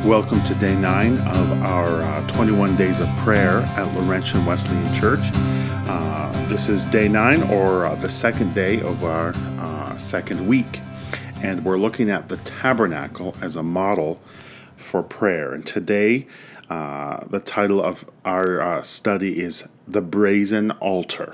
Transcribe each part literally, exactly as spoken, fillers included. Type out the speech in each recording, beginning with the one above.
Welcome to day nine of our uh, twenty-one days of prayer at Laurentian Wesleyan Church. Uh, this is day nine, or uh, the second day of our uh, second week, and we're looking at the tabernacle as a model for prayer. And today, uh, the title of our uh, study is The Brazen Altar,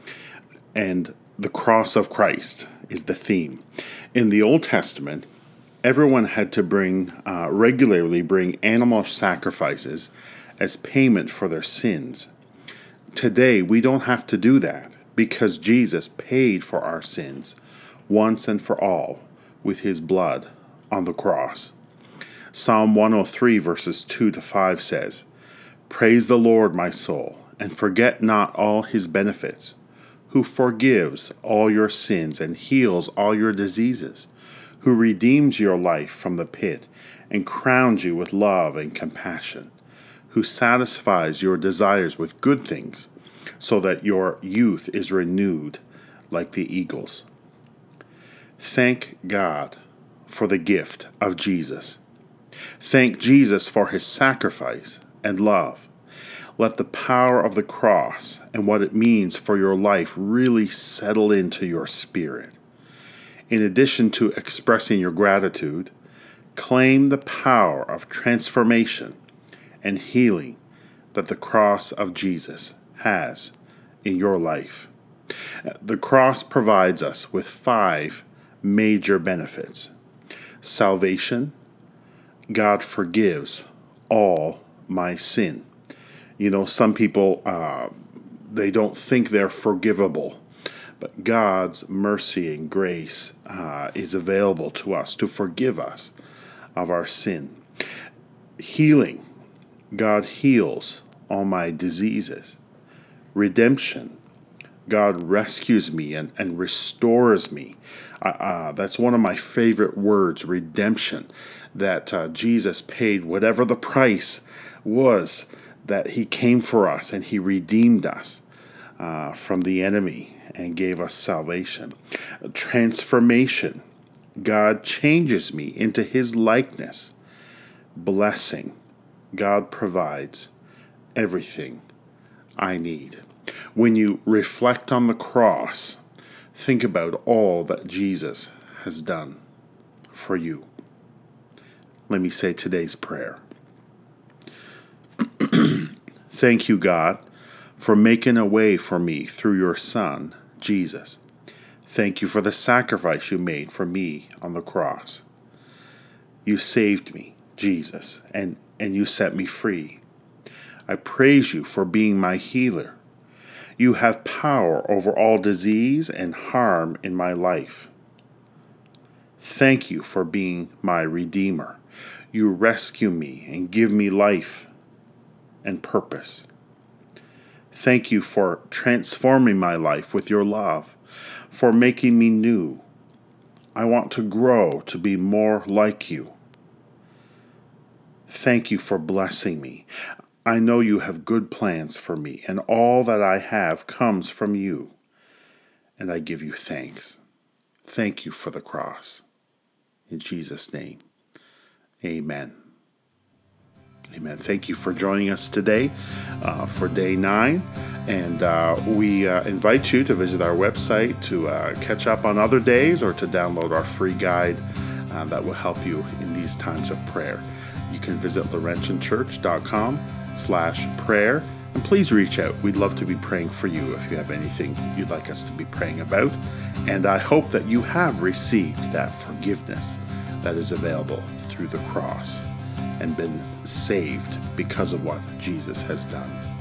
and the cross of Christ is the theme. In the Old Testament, everyone had to bring uh, regularly bring animal sacrifices as payment for their sins. Today, we don't have to do that because Jesus paid for our sins once and for all with his blood on the cross. Psalm one oh three verses two to five says, "Praise the Lord, my soul, and forget not all his benefits, who forgives all your sins and heals all your diseases, who redeems your life from the pit and crowns you with love and compassion, who satisfies your desires with good things, so that your youth is renewed like the eagles." Thank God for the gift of Jesus. Thank Jesus for his sacrifice and love. Let the power of the cross and what it means for your life really settle into your spirit. In addition to expressing your gratitude, claim the power of transformation and healing that the cross of Jesus has in your life. The cross provides us with five major benefits. Salvation. God forgives all my sin. You know, some people, uh, they don't think they're forgivable. But God's mercy and grace uh, is available to us to forgive us of our sin. Healing. God heals all my diseases. Redemption. God rescues me and, and restores me. Uh, uh, that's one of my favorite words, redemption, that uh, Jesus paid whatever the price was, that he came for us and he redeemed us uh, from the enemy and gave us salvation. Transformation. God changes me into his likeness. Blessing. God provides everything I need. When you reflect on the cross, think about all that Jesus has done for you. Let me say today's prayer. Thank you, God, for making a way for me through your Son, Jesus. Thank you for the sacrifice you made for me on the cross. You saved me, Jesus, and, and you set me free. I praise you for being my healer. You have power over all disease and harm in my life. Thank you for being my Redeemer. You rescue me and give me life and purpose. Thank you for transforming my life with your love, for making me new. I want to grow to be more like you. Thank you for blessing me. I know you have good plans for me, and all that I have comes from you, and I give you thanks. Thank you for the cross. In Jesus' name, amen. Amen. Thank you for joining us today uh, for day nine. And uh, we uh, invite you to visit our website to uh, catch up on other days or to download our free guide uh, that will help you in these times of prayer. You can visit laurentianchurch.com slash prayer. And please reach out. We'd love to be praying for you if you have anything you'd like us to be praying about. And I hope that you have received that forgiveness that is available through the cross and been saved because of what Jesus has done.